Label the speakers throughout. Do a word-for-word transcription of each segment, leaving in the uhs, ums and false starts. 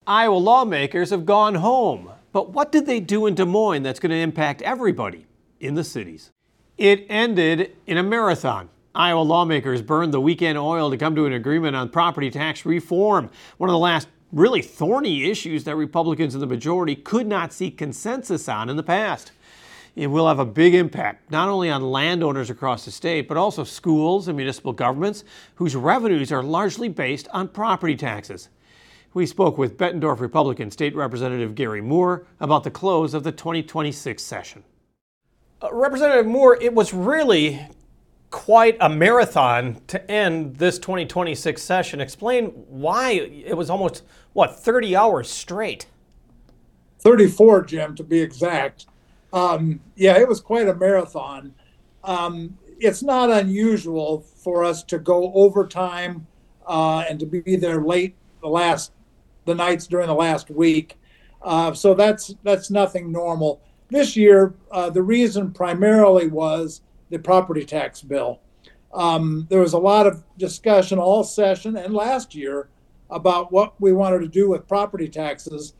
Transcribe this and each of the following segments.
Speaker 1: Iowa lawmakers have gone home. But what did they do in Des Moines that's going to impact everybody in the cities? It ended in a marathon. Iowa lawmakers burned the weekend oil to come to an agreement on property tax reform, one of the last really thorny issues that Republicans in the majority could not seek consensus on in the past. It will have a big impact, not only on landowners across the state, but also schools and municipal governments whose revenues are largely based on property taxes. We spoke with Bettendorf Republican State Representative Gary Moore about the close of the twenty twenty-six session. Uh, Representative Moore, it was really quite a marathon to end this twenty twenty-six session. Explain why it was almost, what, thirty hours straight?
Speaker 2: thirty-four, Jim, to be exact. Um, yeah, it was quite a marathon. Um, it's not unusual for us to go overtime uh, and to be there late the last the nights during the last week. Uh, so that's that's nothing normal. This year, uh, the reason primarily was the property tax bill. Um, there was a lot of discussion all session and last year about what we wanted to do with property taxes.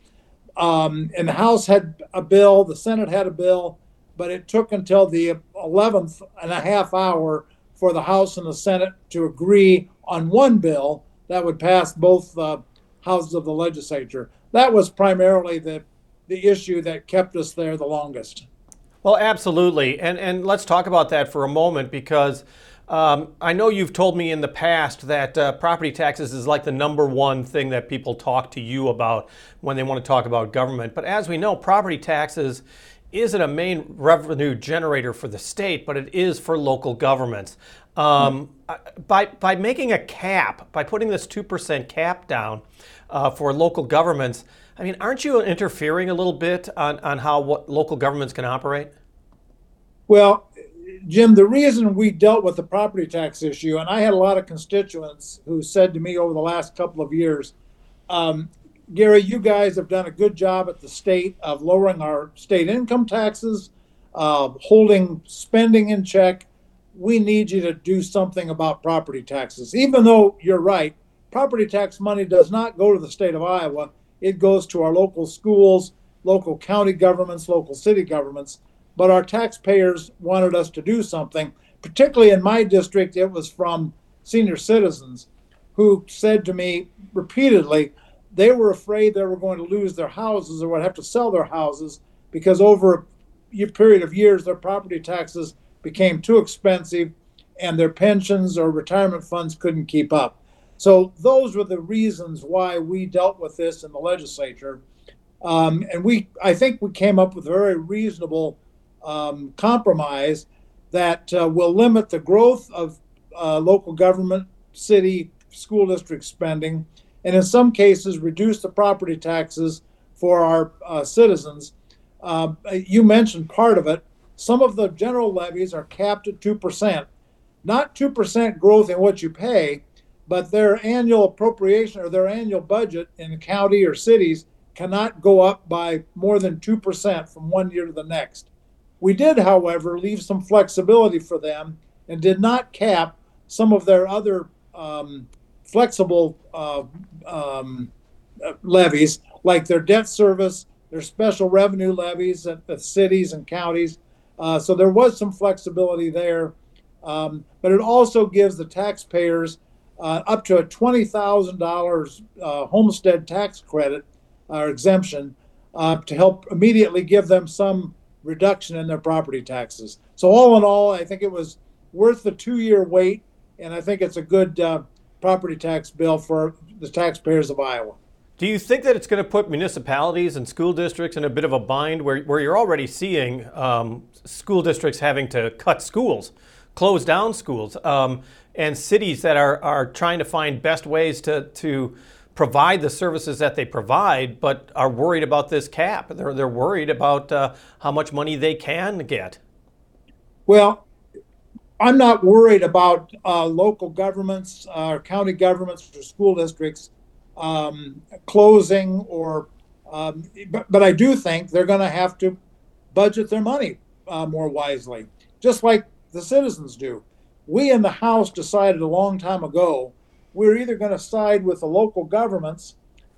Speaker 2: Um, and the House had a bill, the Senate had a bill, but it took until the eleventh and a half hour for the House and the Senate to agree on one bill that would pass both uh, houses of the legislature. That was primarily the, the issue that kept us there the longest.
Speaker 1: Well, absolutely. And, and let's talk about that for a moment, because Um, I know you've told me in the past that uh, property taxes is like the number one thing that people talk to you about when they want to talk about government. But as we know, property taxes isn't a main revenue generator for the state, but it is for local governments. Um, mm-hmm. by, by making a cap, by putting this two percent cap down uh, for local governments, I mean, aren't you interfering a little bit on, on how what local governments can operate?
Speaker 2: Well, Jim, the reason we dealt with the property tax issue, and I had a lot of constituents who said to me over the last couple of years, um, Gary, you guys have done a good job at the state of lowering our state income taxes, uh, holding spending in check. We need you to do something about property taxes. Even though you're right, property tax money does not go to the state of Iowa. It goes to our local schools, local county governments, local city governments. But our taxpayers wanted us to do something. Particularly in my district, it was from senior citizens who said to me repeatedly they were afraid they were going to lose their houses or would have to sell their houses because over a period of years their property taxes became too expensive and their pensions or retirement funds couldn't keep up. So those were the reasons why we dealt with this in the legislature. Um, and we, I think we came up with a very reasonable Um, compromise that uh, will limit the growth of uh, local government, city, school district spending, and in some cases reduce the property taxes for our uh, citizens. Uh, you mentioned part of it. Some of the general levies are capped at two percent. Not two percent growth in what you pay, but their annual appropriation or their annual budget in the county or cities cannot go up by more than two percent from one year to the next. We did, however, leave some flexibility for them and did not cap some of their other um, flexible uh, um, levies, like their debt service, their special revenue levies at the cities and counties. Uh, so there was some flexibility there. Um, but it also gives the taxpayers uh, up to a twenty thousand dollars uh, homestead tax credit or exemption uh, to help immediately give them some reduction in their property taxes. So all in all, I think it was worth the two-year wait, and I think it's a good uh, property tax bill for the taxpayers of Iowa.
Speaker 1: Do you think that it's going to put municipalities and school districts in a bit of a bind where, where you're already seeing um, school districts having to cut schools, close down schools, um, and cities that are, are trying to find best ways to, to provide the services that they provide, but are worried about this cap? They're, they're worried about uh, how much money they can get.
Speaker 2: Well, I'm not worried about uh, local governments, uh, county governments, or school districts um, closing, or um, but, but I do think they're going to have to budget their money uh, more wisely, just like the citizens do. We in the House decided a long time ago we're either going to side with the local governments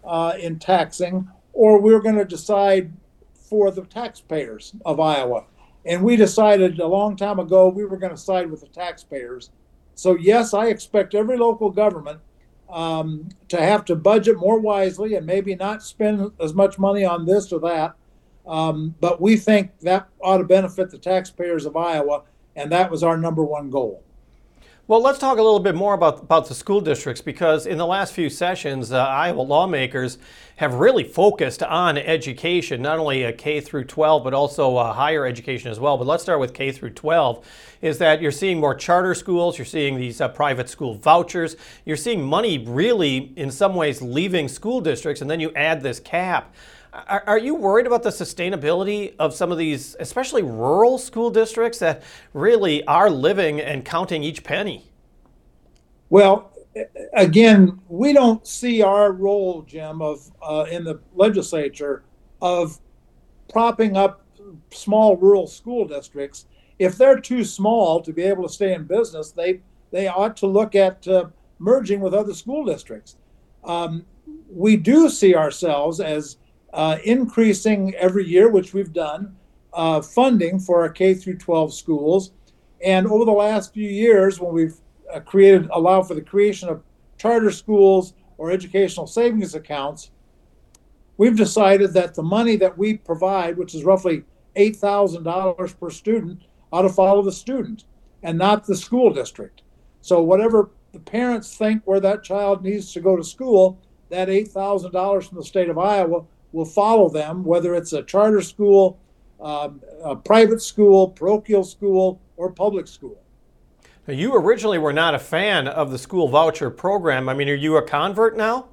Speaker 2: uh, in taxing, or we were going to decide for the taxpayers of Iowa. And we decided a long time ago we were going to side with the taxpayers. So, yes, I expect every local government um, to have to budget more wisely and maybe not spend as much money on this or that. Um, but we think that ought to benefit the taxpayers of Iowa, and that was our number one goal.
Speaker 1: Well, let's talk a little bit more about, about the school districts, because in the last few sessions, uh, Iowa lawmakers have really focused on education, not only uh, K through twelve, but also uh, higher education as well. But let's start with K through twelve, is that you're seeing more charter schools, you're seeing these uh, private school vouchers, you're seeing money really, in some ways, leaving school districts, and then you add this cap. Are, are you worried about the sustainability of some of these, especially rural school districts that really are living and counting each penny?
Speaker 2: Well, again, we don't see our role, Jim, of uh, in the legislature of propping up small rural school districts. If they're too small to be able to stay in business, they they ought to look at uh, merging with other school districts. Um, we do see ourselves as Uh, increasing every year, which we've done, uh, funding for our K through twelve schools. And over the last few years, when we've uh, created, allowed for the creation of charter schools or educational savings accounts, we've decided that the money that we provide, which is roughly eight thousand dollars per student, ought to follow the student and not the school district. So whatever the parents think where that child needs to go to school, that eight thousand dollars from the state of Iowa will follow them, whether it's a charter school, um, a private school, parochial school, or public school.
Speaker 1: Now, you originally were not a fan of the school voucher program. I mean, are you a convert now?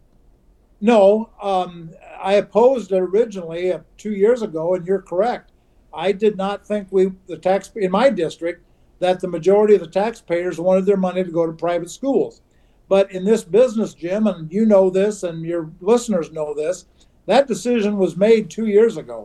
Speaker 2: No, um, I opposed it originally uh, two years ago, and you're correct. I did not think we, the tax in my district, that the majority of the taxpayers wanted their money to go to private schools. But in this business, Jim, and you know this, and your listeners know this, that decision was made two years ago.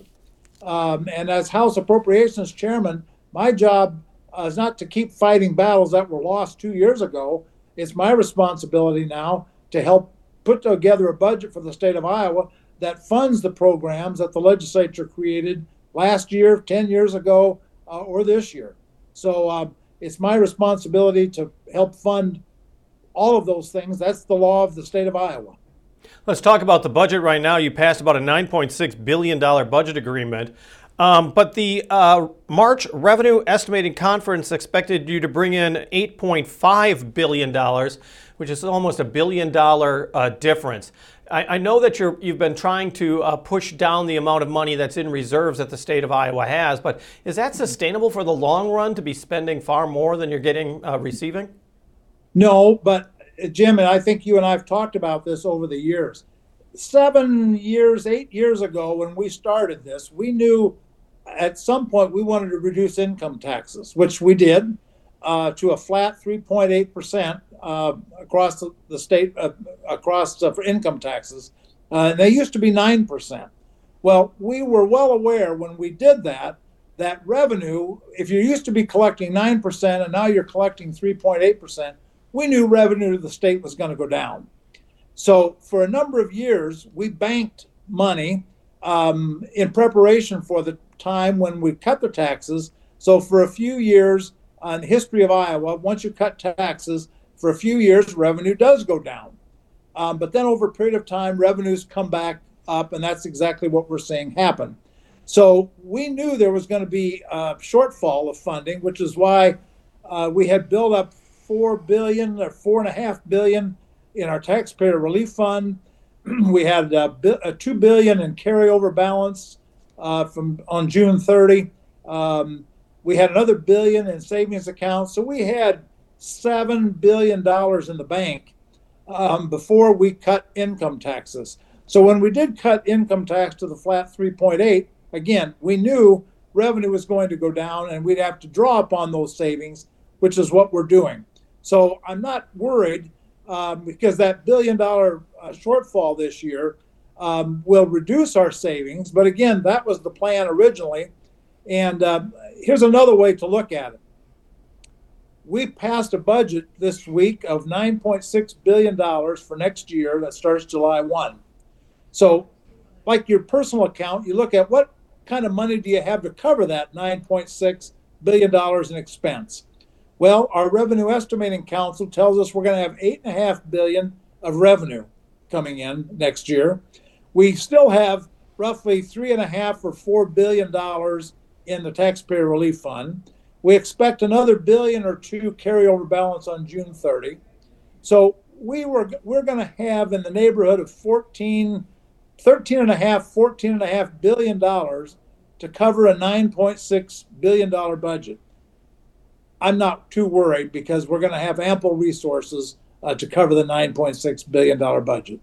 Speaker 2: Um, and as House Appropriations Chairman, my job uh, is not to keep fighting battles that were lost two years ago. It's my responsibility now to help put together a budget for the state of Iowa that funds the programs that the legislature created last year, ten years ago, uh, or this year. So uh, it's my responsibility to help fund all of those things. That's the law of the state of Iowa.
Speaker 1: Let's talk about the budget right now. You passed about a nine point six billion dollars budget agreement, um, but the uh, March Revenue Estimating Conference expected you to bring in eight point five billion dollars, which is almost a billion dollar uh, difference. I, I know that you're, you've been trying to uh, push down the amount of money that's in reserves that the state of Iowa has, but is that sustainable for the long run to be spending far more than you're getting uh, receiving?
Speaker 2: No, but Jim, and I think you and I have talked about this over the years. Seven years, eight years ago, when we started this, we knew at some point we wanted to reduce income taxes, which we did, uh, to a flat three point eight percent uh, across the, the state, uh, across uh, for income taxes. Uh, and they used to be nine percent. Well, we were well aware when we did that, that revenue, if you used to be collecting nine percent and now you're collecting three point eight percent, we knew revenue to the state was going to go down. So for a number of years, we banked money um, in preparation for the time when we cut the taxes. So for a few years uh, in the history of Iowa, once you cut taxes, for a few years, revenue does go down. Um, but then over a period of time, revenues come back up, and that's exactly what we're seeing happen. So we knew there was going to be a shortfall of funding, which is why uh, we had built up four billion or four and a half billion in our taxpayer relief fund. We had a, a two billion in carryover balance uh, from on June thirtieth. Um, we had another billion in savings accounts, so we had seven billion dollars in the bank um, before we cut income taxes. So when we did cut income tax to the flat three point eight, again, we knew revenue was going to go down and we'd have to draw upon those savings, which is what we're doing. So I'm not worried um, because that billion dollar uh, shortfall this year um, will reduce our savings. But again, that was the plan originally. And uh, here's another way to look at it. We passed a budget this week of nine point six billion dollars for next year that starts July first. So, like your personal account, you look at what kind of money do you have to cover that nine point six billion dollars in expense. Well, our Revenue Estimating Council tells us we're going to have eight and a half billion of revenue coming in next year. We still have roughly three and a half or four billion dollars in the Taxpayer Relief Fund. We expect another billion or two carryover balance on June thirtieth. So we were we're going to have in the neighborhood of fourteen, thirteen and a half, fourteen and a half billion dollars to cover a nine point six billion dollar budget. I'm not too worried because we're going to have ample resources uh, to cover the nine point six billion dollar budget.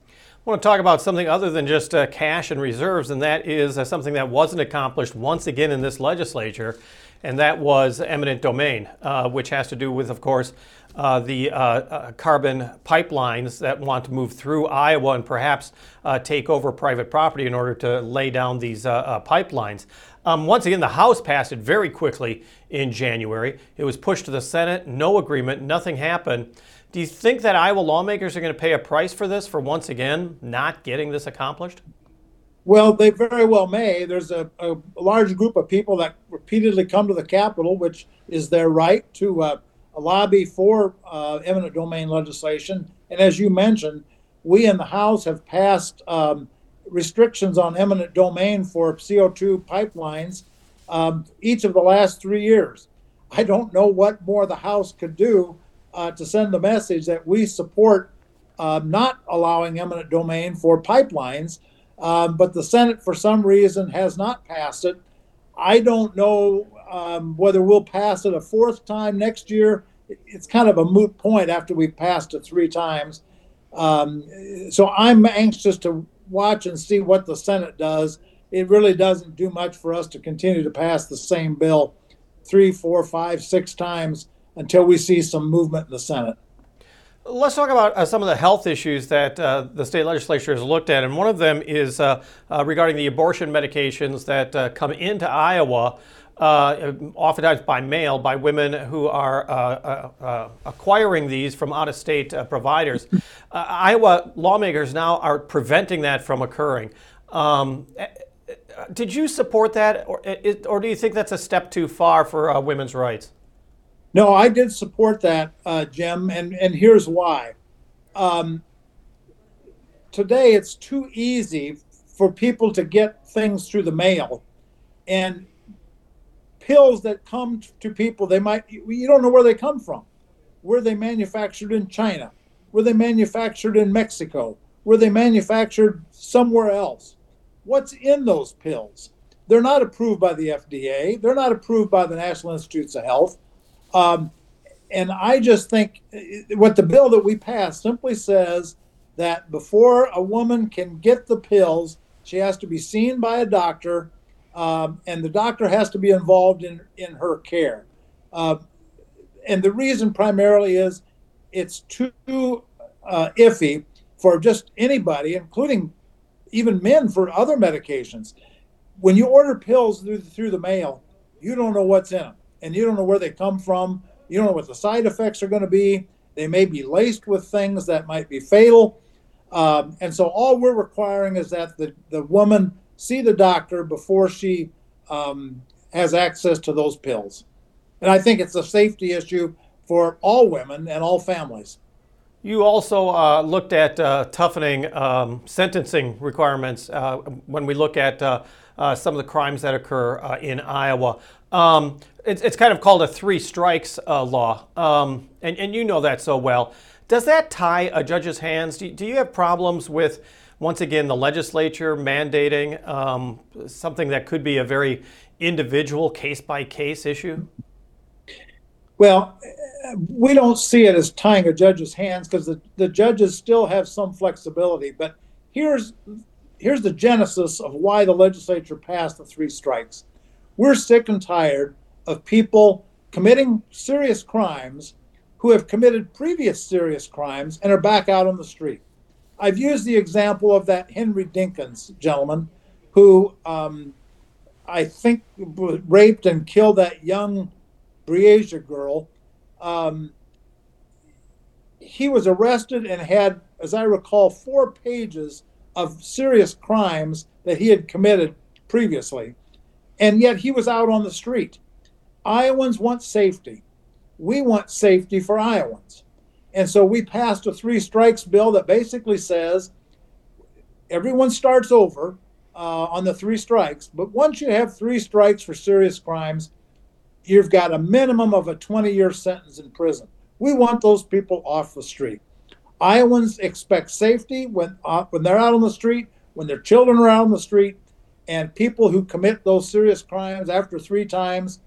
Speaker 1: I want to talk about something other than just uh, cash and reserves, and that is uh, something that wasn't accomplished once again in this legislature, and that was eminent domain, uh, which has to do with, of course, uh, the uh, uh, carbon pipelines that want to move through Iowa and perhaps uh, take over private property in order to lay down these uh, uh, pipelines. Um, once again, the House passed it very quickly in January. It was pushed to the Senate, no agreement, nothing happened. Do you think that Iowa lawmakers are going to pay a price for this, for once again not getting this accomplished?
Speaker 2: Well, they very well may. There's a, a large group of people that repeatedly come to the Capitol, which is their right to uh, lobby for uh, eminent domain legislation. And as you mentioned, we in the House have passed um, restrictions on eminent domain for C O two pipelines um, each of the last three years. I don't know what more the House could do uh, to send the message that we support uh, not allowing eminent domain for pipelines. Um, but the Senate, for some reason, has not passed it. I don't know um, whether we'll pass it a fourth time next year. It's kind of a moot point after we've passed it three times. Um, so I'm anxious to watch and see what the Senate does. It really doesn't do much for us to continue to pass the same bill three, four, five, six times until we see some movement in the Senate.
Speaker 1: Let's talk about uh, some of the health issues that uh, the state legislature has looked at, and one of them is uh, uh, regarding the abortion medications that uh, come into Iowa, uh, oftentimes by mail, by women who are uh, uh, uh, acquiring these from out-of-state uh, providers. uh, Iowa lawmakers now are preventing that from occurring. Um, did you support that, or, or do you think that's a step too far for uh, women's rights?
Speaker 2: No, I did support that, uh, Jim, and, and here's why. Um, today, it's too easy for people to get things through the mail, and pills that come to people, they might, you don't know where they come from. Were they manufactured in China? Were they manufactured in Mexico? Were they manufactured somewhere else? What's in those pills? They're not approved by the F D A. They're not approved by the National Institutes of Health. Um, and I just think what the bill that we passed simply says that before a woman can get the pills, she has to be seen by a doctor, um, and the doctor has to be involved in, in her care. Uh, and the reason primarily is it's too uh, iffy for just anybody, including even men, for other medications. When you order pills through, through the mail, you don't know what's in them. And you don't know where they come from. You don't know what the side effects are going to be. They may be laced with things that might be fatal. Um, and so all we're requiring is that the, the woman see the doctor before she um, has access to those pills. And I think it's a safety issue for all women and all families.
Speaker 1: You also uh, looked at uh, toughening um, sentencing requirements uh, when we look at uh, uh, some of the crimes that occur uh, in Iowa. Um, it's, it's kind of called a three strikes uh, law, um, and, and you know that so well. Does that tie a judge's hands? Do, do you have problems with, once again, the legislature mandating um, something that could be a very individual case-by-case issue?
Speaker 2: Well, we don't see it as tying a judge's hands because the, the judges still have some flexibility. But here's here's the genesis of why the legislature passed the three strikes. We're sick and tired of people committing serious crimes who have committed previous serious crimes and are back out on the street. I've used the example of that Henry Dinkins gentleman who um, I think raped and killed that young Breasia girl. Um, he was arrested and had, as I recall, four pages of serious crimes that he had committed previously, and yet he was out on the street. Iowans want safety. We want safety for Iowans. And so we passed a three strikes bill that basically says everyone starts over uh, on the three strikes, but once you have three strikes for serious crimes, you've got a minimum of a twenty-year sentence in prison. We want those people off the street. Iowans expect safety when uh, when they're out on the street, when their children are out on the street, and people who commit those serious crimes after three times,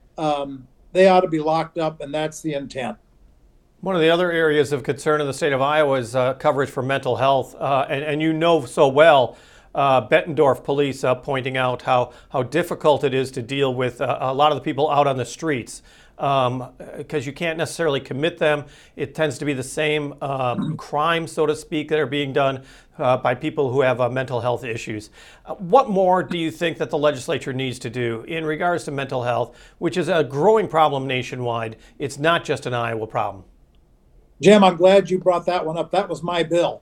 Speaker 2: um, they ought to be locked up, and that's the intent.
Speaker 1: One of the other areas of concern in the state of Iowa is uh, coverage for mental health, uh, and, and you know so well, uh, Bettendorf police uh, pointing out how, how difficult it is to deal with uh, a lot of the people out on the streets, because um, you can't necessarily commit them. It tends to be the same um, crimes, so to speak, that are being done uh, by people who have uh, mental health issues. Uh, what more do you think that the legislature needs to do in regards to mental health, which is a growing problem nationwide? It's not just an Iowa problem.
Speaker 2: Jim, I'm glad you brought that one up. That was my bill.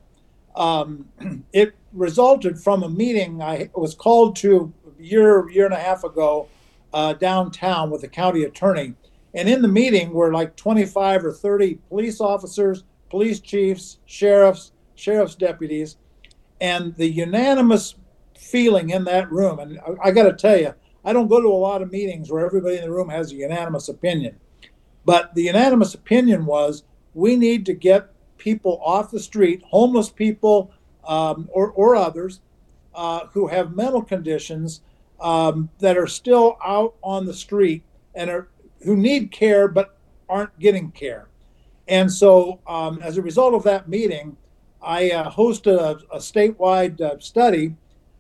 Speaker 2: Um, it resulted from a meeting I was called to a year, year and a half ago uh, downtown with the county attorney. And in the meeting were like twenty-five or thirty police officers, police chiefs, sheriffs, sheriff's deputies, and the unanimous feeling in that room. And I, I got to tell you, I don't go to a lot of meetings where everybody in the room has a unanimous opinion. But the unanimous opinion was, we need to get people off the street, homeless people um, or, or others uh, who have mental conditions um, that are still out on the street and are who need care but aren't getting care. And so um, as a result of that meeting, I uh, hosted a, a statewide uh, study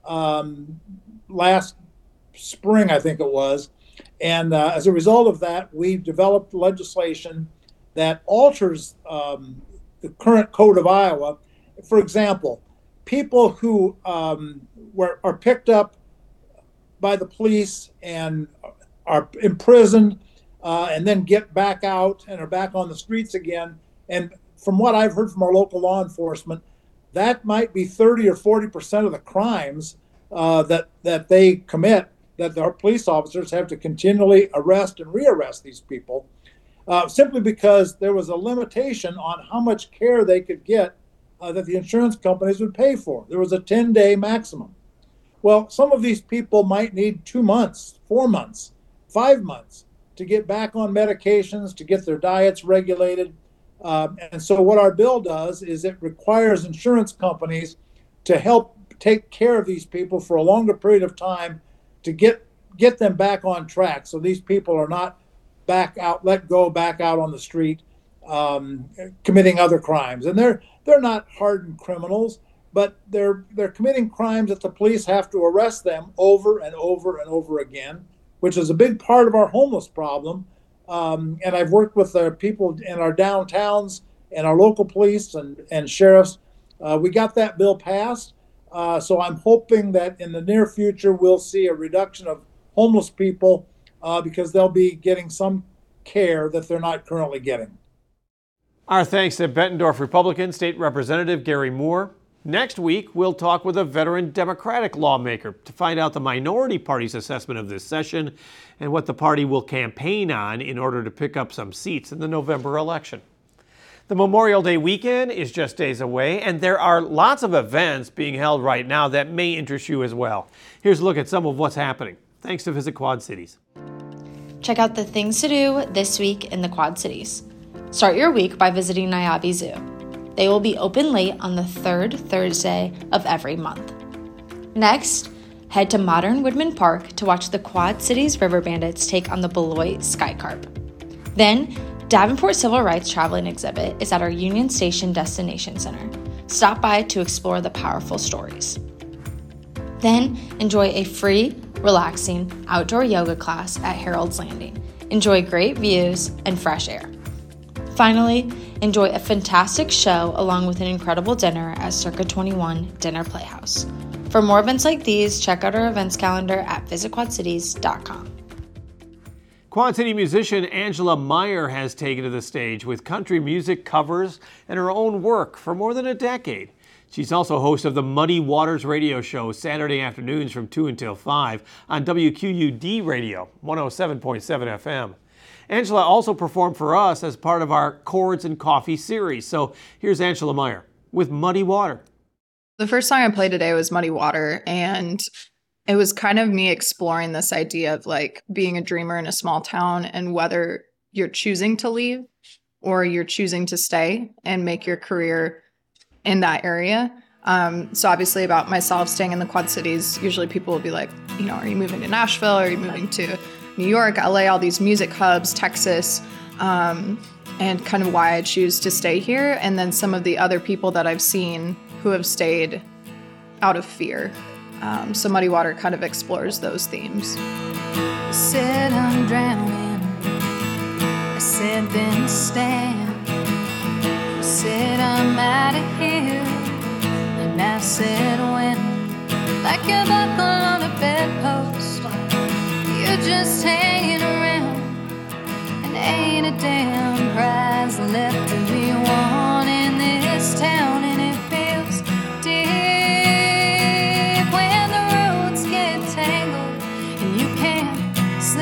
Speaker 2: um, last spring, I think it was. And uh, as a result of that, we developed legislation that alters um, the current code of Iowa. For example, people who um, were are picked up by the police and are imprisoned uh, and then get back out and are back on the streets again. And from what I've heard from our local law enforcement, that might be thirty or forty percent of the crimes uh, that, that they commit, that our police officers have to continually arrest and rearrest these people. Uh, simply because there was a limitation on how much care they could get uh, that the insurance companies would pay for. There was a ten-day maximum. Well, some of these people might need two months, four months, five months to get back on medications, to get their diets regulated. Um, and so what our bill does is it requires insurance companies to help take care of these people for a longer period of time to get, get them back on track so these people are not back out, let go, back out on the street, um, committing other crimes. And they're they're not hardened criminals, but they're they're committing crimes that the police have to arrest them over and over and over again, which is a big part of our homeless problem. Um, and I've worked with the people in our downtowns and our local police and, and sheriffs. Uh, we got that bill passed. Uh, so I'm hoping that in the near future, we'll see a reduction of homeless people Uh, because they'll be getting some care that they're not currently getting.
Speaker 1: Our thanks to Bettendorf Republican State Representative Gary Moore. Next week, we'll talk with a veteran Democratic lawmaker to find out the minority party's assessment of this session and what the party will campaign on in order to pick up some seats in the November election. The Memorial Day weekend is just days away, and there are lots of events being held right now that may interest you as well. Here's a look at some of what's happening. Thanks to Visit Quad Cities.
Speaker 3: Check out the things to do this week in the Quad Cities. Start your week by visiting Niabi Zoo. They will be open late on the third Thursday of every month. Next, head to Modern Woodman Park to watch the Quad Cities River Bandits take on the Beloit Skycarp. Then, Davenport Civil Rights Traveling Exhibit is at our Union Station Destination Center. Stop by to explore the powerful stories. Then, enjoy a free, relaxing outdoor yoga class at Harold's Landing. Enjoy great views and fresh air. Finally, enjoy a fantastic show along with an incredible dinner at Circa twenty-one Dinner Playhouse. For more events like these, check out our events calendar at visit quad cities dot com.
Speaker 1: Quad City musician Angela Meyer has taken to the stage with country music covers and her own work for more than a decade. She's also host of the Muddy Waters radio show Saturday afternoons from two until five on W Q U D Radio, one oh seven point seven F M. Angela also performed for us as part of our Chords and Coffee series. So here's Angela Meyer with Muddy Water.
Speaker 4: The first song I played today was Muddy Water, and it was kind of me exploring this idea of like being a dreamer in a small town and whether you're choosing to leave or you're choosing to stay and make your career in that area. Um, so obviously about myself staying in the Quad Cities, usually people will be like, you know, are you moving to Nashville? Are you moving to New York, L A, all these music hubs, Texas, um, and kind of why I choose to stay here. And then some of the other people that I've seen who have stayed out of fear. Um, so Muddy Water kind of explores those themes.
Speaker 5: I said I'm drowning. I said then stand. I said I'm out of here. And I said when, like a buckle on a bedpost, you're just hanging around, and ain't a damn prize left to be won in this town, and it feels deep when the roads get tangled and you can't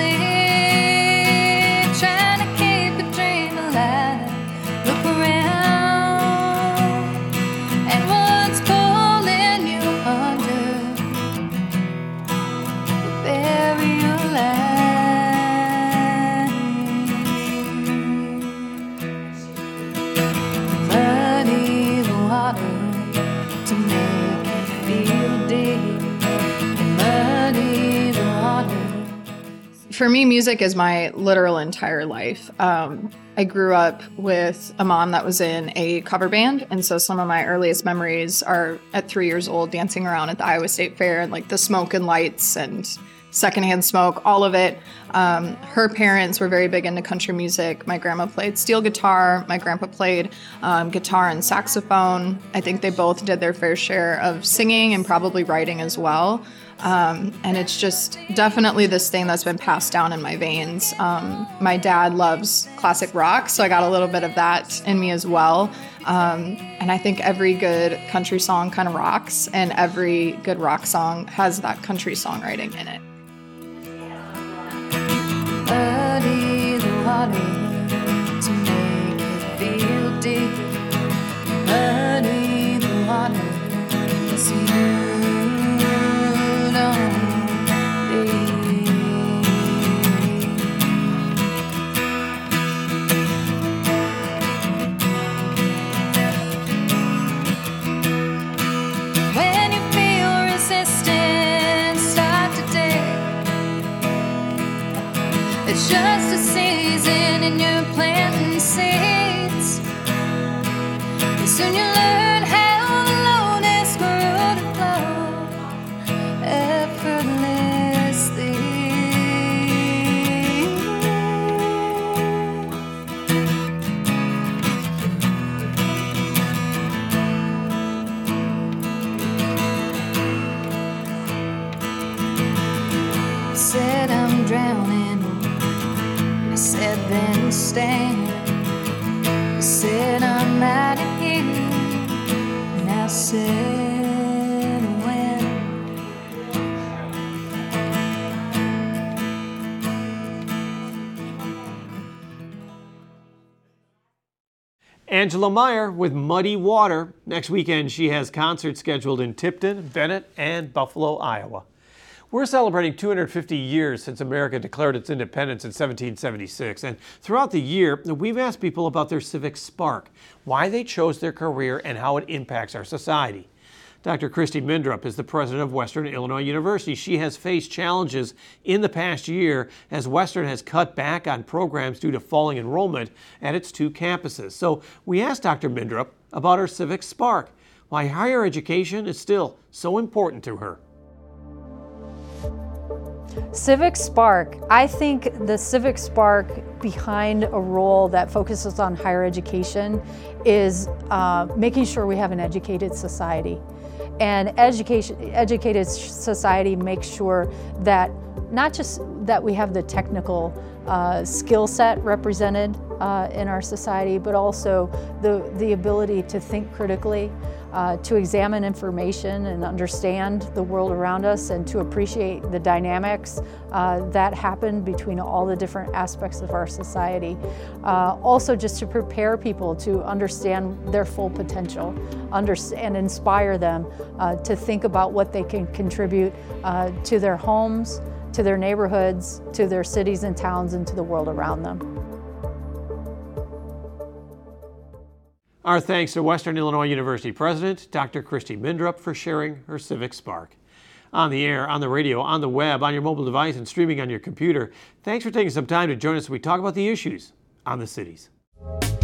Speaker 5: sleep, trying to keep a dream alive. Look around, and what's pulling you under will bury you alive. Muddy the water to make it feel deep. Muddy the water.
Speaker 4: For me, music is my literal entire life. Um, I grew up with a mom that was in a cover band, and so some of my earliest memories are at three years old dancing around at the Iowa State Fair and like the smoke and lights and secondhand smoke, all of it. Um, her parents were very big into country music. My grandma played steel guitar. My grandpa played um, guitar and saxophone. I think they both did their fair share of singing and probably writing as well. Um, and it's just definitely this thing that's been passed down in my veins. Um, my dad loves classic rock, so I got a little bit of that in me as well. Um, and I think every good country song kind of rocks, and every good rock song has that country songwriting in it.
Speaker 5: Muddy the water to make it feel deep. Muddy the water so you don't leave. When you feel resistance start to dig, it's just a season and you're planting seeds. And soon you learn how the lowness grew to flow effortlessly. I said I'm drowning. I said then stand. I said I'm out of here. And I said when.
Speaker 1: Angela Meyer with Muddy Water. Next weekend, she has concerts scheduled in Tipton, Bennett, and Buffalo, Iowa. We're celebrating two hundred fifty years since America declared its independence in seventeen seventy-six, and throughout the year, we've asked people about their civic spark, why they chose their career, and how it impacts our society. Doctor Christy Mindrup is the president of Western Illinois University. She has faced challenges in the past year as Western has cut back on programs due to falling enrollment at its two campuses. So we asked Doctor Mindrup about her civic spark, why higher education is still so important to her.
Speaker 6: Civic spark. I think the civic spark behind a role that focuses on higher education is uh, making sure we have an educated society. And education, educated society makes sure that not just that we have the technical uh, skill set represented uh, in our society, but also the, the ability to think critically, uh, to examine information and understand the world around us and to appreciate the dynamics uh, that happen between all the different aspects of our society. Uh, also just to prepare people to understand their full potential under, and inspire them uh, to think about what they can contribute uh, to their homes, to their neighborhoods, to their cities and towns, and to the world around them.
Speaker 1: Our thanks to Western Illinois University President, Doctor Christy Mindrup, for sharing her Civic Spark. On the air, on the radio, on the web, on your mobile device, and streaming on your computer, thanks for taking some time to join us as we talk about the issues on the cities.